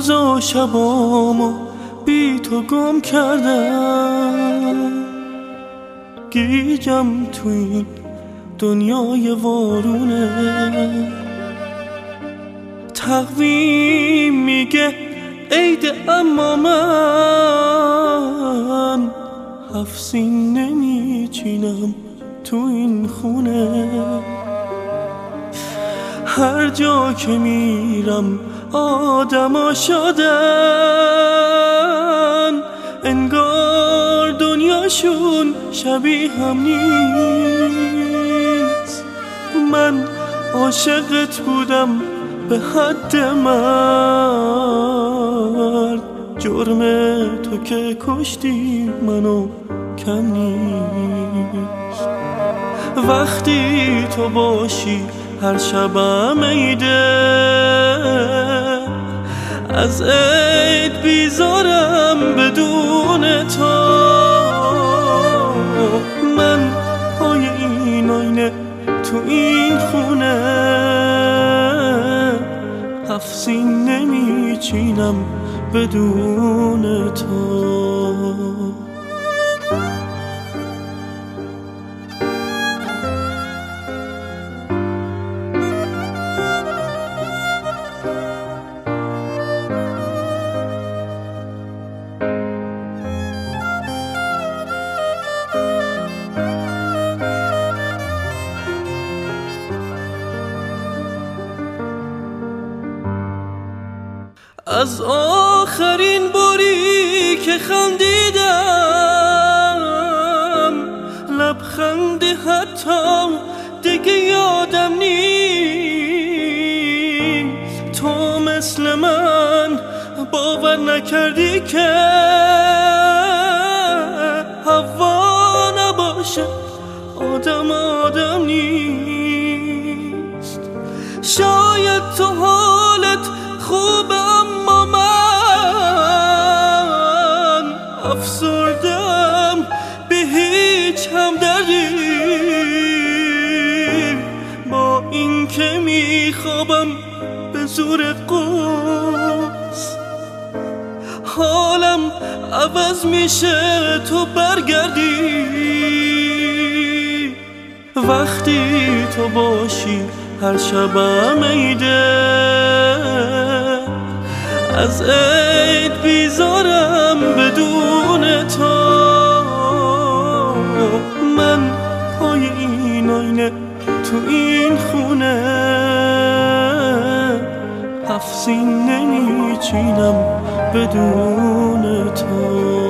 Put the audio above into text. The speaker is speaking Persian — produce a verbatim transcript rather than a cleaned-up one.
روزا شبامو بی تو گم کردم، گیجم تو این دنیای وارونه. تقویم میگه عید اما من هفت سین نمیچینم تو این خونه. هر جا که میرم آدما شدن، انگار دنیاشون شبیه هم نیست. من عاشقت بودم به حد مرد، جرم تو که کشتی منو کم نیست. وقتی تو باشی هر شبم عیده، از عید بیزارم بدون تو. من پای این آینه تو این خونه هفت سین نمیچینم بدون تو. از آخرین باری که خندیدم، لبخند حتی دیگه یادم نیست. تو مثل من باور نکردی که هوا نباشه آدم آدم نیست. شاید تو حالت خوبه اما من افسردم به هیچ همدردی. با این که میخوابم به زور قرص، حالم عوض میشه تو برگردی. وقتی تو باشی هر شبم عیده، از عید بیزارم بدون تو. من پای این آینه تو این خونه هفت سین نمیچینم بدون تو.